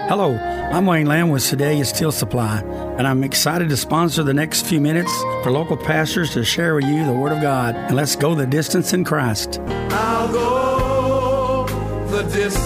Hello, I'm Wayne Lamb with Sedalia Steel Supply, and I'm excited to sponsor the next few minutes for local pastors to share with you the Word of God. And let's go the distance in Christ. I'll go the distance.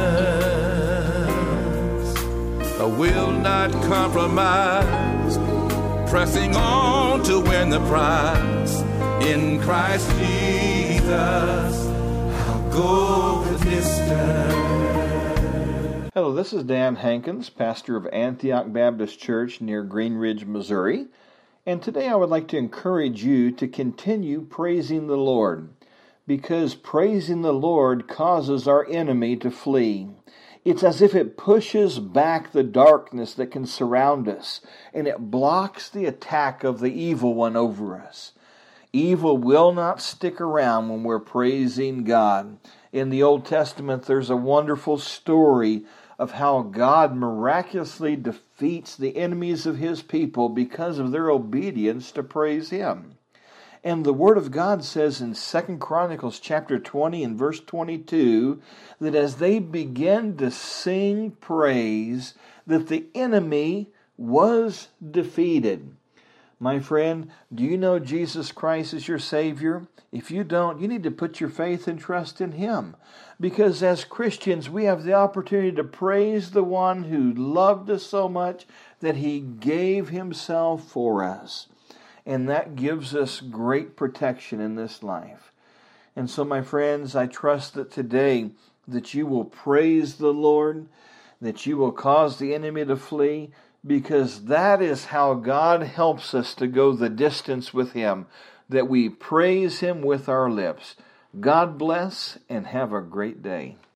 I will not compromise, pressing on to win the prize. In Christ Jesus, I'll go the distance. Hello, this is Dan Hankins, pastor of Antioch Baptist Church near Green Ridge, Missouri. And today I would like to encourage you to continue praising the Lord, because praising the Lord causes our enemy to flee. It's as if it pushes back the darkness that can surround us, and it blocks the attack of the evil one over us. Evil will not stick around when we're praising God. In the Old Testament, there's a wonderful story of how God miraculously defeats the enemies of His people because of their obedience to praise Him. And the Word of God says in 2 Chronicles chapter 20 and verse 22 that as they began to sing praise, that the enemy was defeated. My friend, do you know Jesus Christ is your Savior? If you don't, you need to put your faith and trust in Him. Because as Christians, we have the opportunity to praise the one who loved us so much that He gave Himself for us. And that gives us great protection in this life. And so, my friends, I trust that today that you will praise the Lord, that you will cause the enemy to flee, because that is how God helps us to go the distance with Him, that we praise Him with our lips. God bless and have a great day.